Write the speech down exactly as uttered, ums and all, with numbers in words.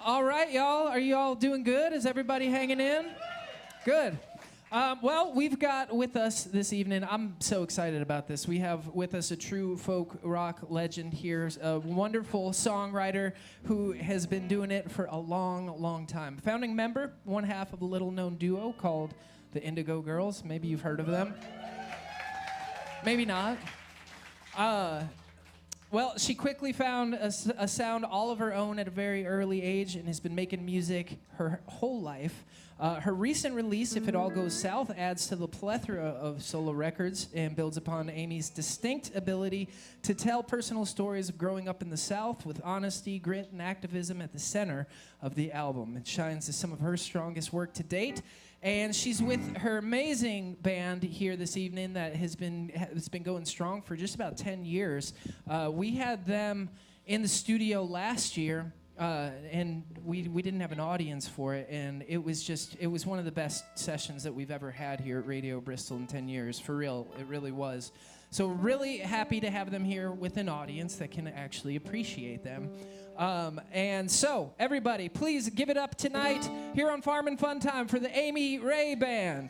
All right, y'all. Are you all doing good? Is everybody hanging in? Good. Um, well, we've got with us this evening, I'm so excited about this. We have with us a true folk rock legend here, a wonderful songwriter who has been doing it for a long, long time. Founding member, one half of a little-known duo called the Indigo Girls. Maybe you've heard of them. Maybe not. Uh, well, she quickly found a, a sound all of her own at a very early age and has been making music her whole life. Uh, her recent release, If It All Goes South, adds to the plethora of solo records and builds upon Amy's distinct ability to tell personal stories of growing up in the South with honesty, grit, and activism at the center of the album. It shines as some of her strongest work to date. And she's with her amazing band here this evening that has been has been going strong for just about ten years. Uh, we had them in the studio last year, uh, and we we didn't have an audience for it, and it was just it was one of the best sessions that we've ever had here at Radio Bristol in ten years. For real, it really was. So really happy to have them here with an audience that can actually appreciate them. Um, and so, everybody, please give it up tonight here on Farm and Fun Time for the Amy Ray Band.